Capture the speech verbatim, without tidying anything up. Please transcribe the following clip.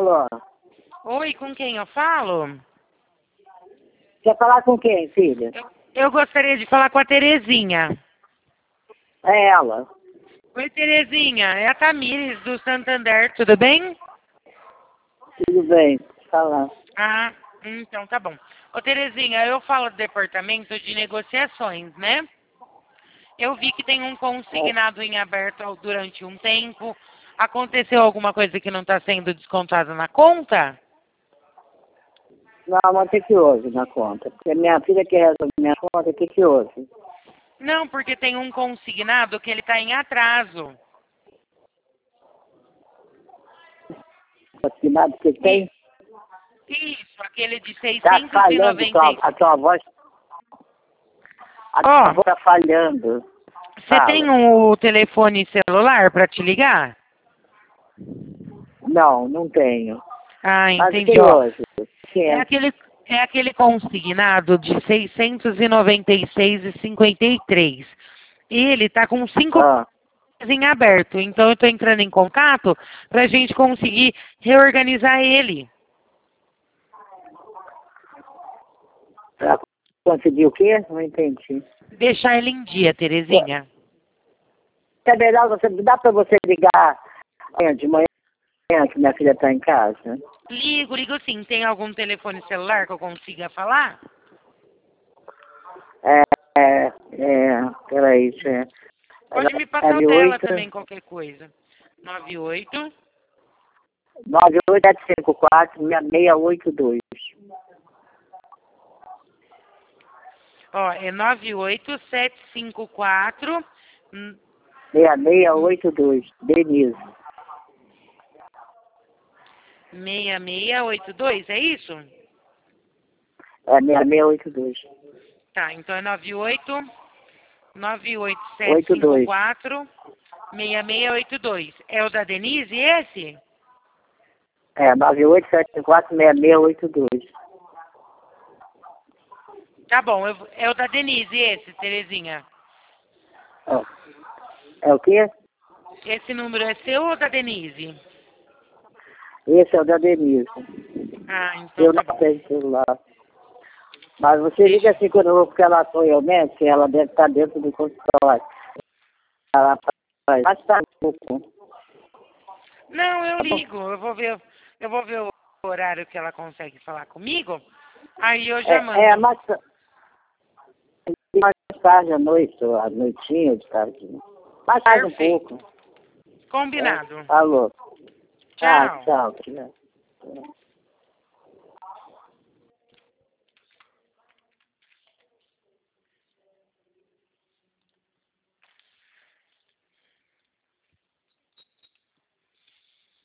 Alô? Oi, com quem eu falo? Quer falar com quem, filha? Eu, eu gostaria de falar com a Terezinha. É ela. Oi, Terezinha. É a Tamires, do Santander. Tudo bem? Tudo bem, fala. Ah, então tá bom. Ô, Terezinha, eu falo do departamento de negociações, né? Eu vi que tem um consignado em aberto ao- durante um tempo. Aconteceu alguma coisa que não está sendo descontada na conta? Não, mas o que que houve na conta? Porque minha filha que resolve minha conta, o que que houve? Não, porque tem um consignado que ele está em atraso. Assinado que tem? Isso, aquele de Tá seiscentos e falhando noventa tua, e a tua voz. A Ó, tua voz tá falhando. você Fala. tem um telefone celular para te ligar? Não, não tenho. Ah, Mas o entendi, que ó. houve? Sim, É aquele, é aquele consignado de seiscentos e noventa e seis e cinquenta e três. E ele está com cinco ah, em aberto. Então eu estou entrando em contato para a gente conseguir reorganizar ele. pra conseguir o quê? Não entendi. Deixar ele em dia, Terezinha. É melhor você, dá pra você ligar amanhã de manhã que minha filha tá em casa? Ligo, ligo sim. Tem algum telefone celular que eu consiga falar? É, é, é, peraí, deixa eu... Pode me passar o dela também, qualquer coisa. nove oito nove oito sete cinco quatro seis seis oito dois. Ó, é nove oito sete cinco quatro seis seis oito dois, Denise. seis seis oito dois, é isso? É seis seis oito dois. Tá, então é nove oito nove oito sete cinco quatro seis seis oito dois. É o da Denise esse? É, nove oito sete cinco quatro seis seis oito dois. Tá bom, eu, é o da Denise esse, Terezinha. É, é o quê? Esse número é seu ou da Denise? Esse é o da Denise. Ah, então Eu tá não bom. tenho celular. Mas você liga assim quando eu vou, porque ela foi ao médico, ela deve estar dentro do consultório. Ela faz mais tarde um pouco. Não, eu ligo. Eu vou ver, eu vou ver o horário que ela consegue falar comigo. Aí eu já mando. É, é mais, mais tarde à noite, ou à noitinha de tarde. Mais tarde um Perfeito. pouco. Combinado. É, alô. Tchau. Ah, tchau. Tchau.